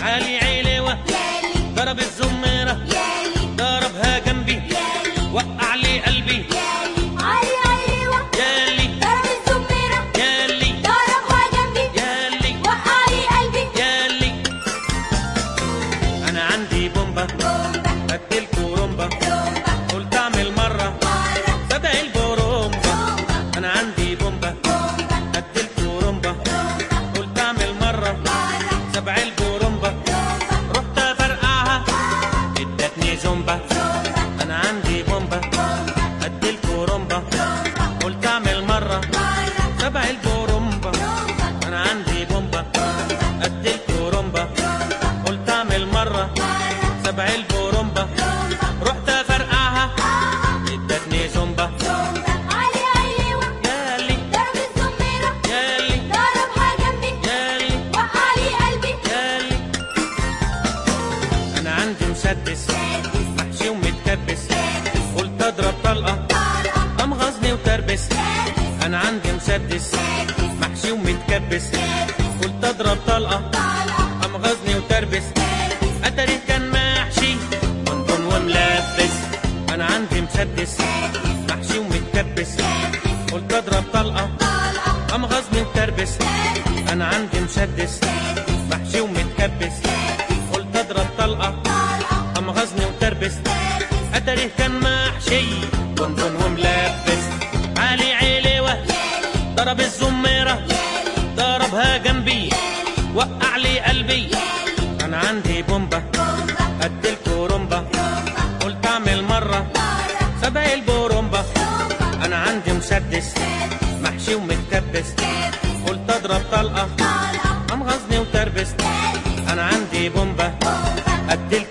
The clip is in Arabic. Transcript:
علي علوة ضرب الزمارة ضربها جنبي وقع لي قلبي. علي علوة يالي ضرب الزمارة يالي ضربها جنبي يالي وقع لي قلبي. يالي أنا عندي بومبا قد الكورومبا قلت أعمل مرة سبق البرومبا. أنا عندي بومبا قد الكورومبا قلت أعمل مرة سبع البرومبا. رحت أفرقعها ادتني زومبا. أنا عندي بومبا قد الكورومبا قلت أعمل مرة سبع البرومبا. أنا عندي بومبا قد الكورومبا قلت أعمل مرة سبع البرومبا. رحت أفرقعها ادتني زومبا. علي علوة يالي ضرب الزمارة يالي ضربها جنبي يالي وقع لي قلبي. يالي أنا عندي مسدس محشي ومتكبس قلت أضرب طلقة قام غزني وتربس. أنا عندي مسدس محشي ومتكبس قلت أضرب طلقة قام غزني وتربس. أتاري كان محشي بونبون وملبس. أنا عندي مسدس محشي ومتكبس قلت أضرب طلقة قام غزني وتربس. أنا عندي مسدس محشي ومتكبس قلت أضرب طلقة قام غزني وتربس. أتاريه كان محشي بونبون وملبس. علي علوة ضرب الزمارة ضربها جنبي وقع لي قلبي. أنا عندي بومبا قد الكورومبا قلت أعمل مرة سبق البرومبا. أنا عندي مسدس محشي ومتكبس قلت أضرب طلقة قام غزني وتربس. أنا عندي بومبا قد